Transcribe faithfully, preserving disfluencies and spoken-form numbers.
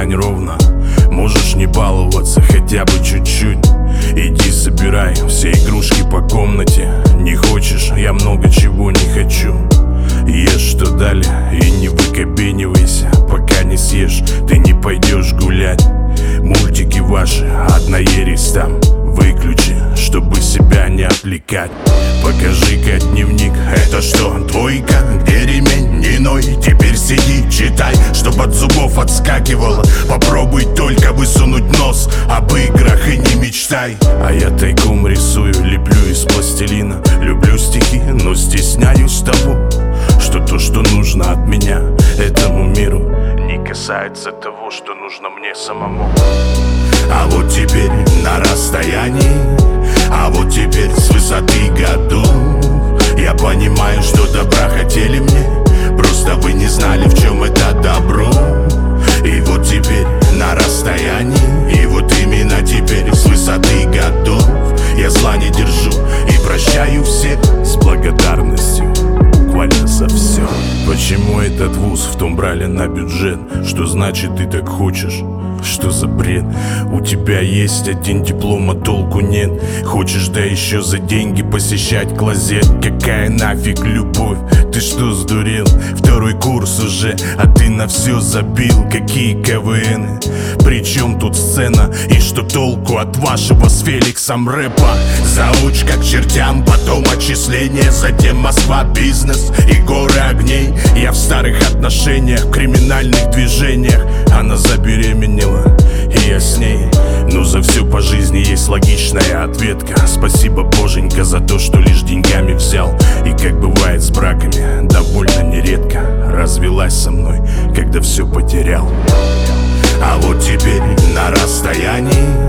встань ровно. Можешь не баловаться хотя бы чуть-чуть. Иди собирай все игрушки по комнате. Не хочешь, я много чего не хочу. Ешь, что дали, и не выкобенивайся. Пока не съешь, ты не пойдешь гулять. Мультики ваши, одна ересь там. Выключи, чтобы себя не отвлекать. Покажи-ка дневник. Это что, двойка? Где ремень? Не ной. Теперь сиди, читай, чтоб от зубов отскакивало. Попробуй только высунуть нос. Об играх и не мечтай. А я тайком рисую, леплю из пластилина. Люблю стихи, но стесняюсь того, что то, что нужно от меня этому миру, не касается того, что нужно мне самому. А вот теперь на расстоянии, а вот теперь с высоты годов я понимаю, что добра хотели мне, просто вы не знали, в чем это добро. И вот теперь на расстоянии, и вот именно теперь с высоты годов я зла не держу и прощаю всех с благодарностью буквально за все. Почему этот вуз в том брали на бюджет? Что значит ты так хочешь? Что за бред? У тебя есть один диплом, а толку нет. Хочешь, да еще за деньги посещать клозет. Какая нафиг любовь? Ты что, сдурел? Второй курс уже, а ты на все забил. Какие КВНы? Причем тут сцена? И что толку от вашего с Феликсом рэпа? Заучка к чертям, потом отчисления, затем Москва, бизнес и горы огней. Я в старых отношениях, в криминальных движениях. Она забеременела, и я с ней. Но за все по жизни есть логичная ответка. Спасибо, боженька, за то, что лишь деньгами взял. И как бывает с браками, довольно нередко развелась со мной, когда все потерял. А вот теперь на расстоянии,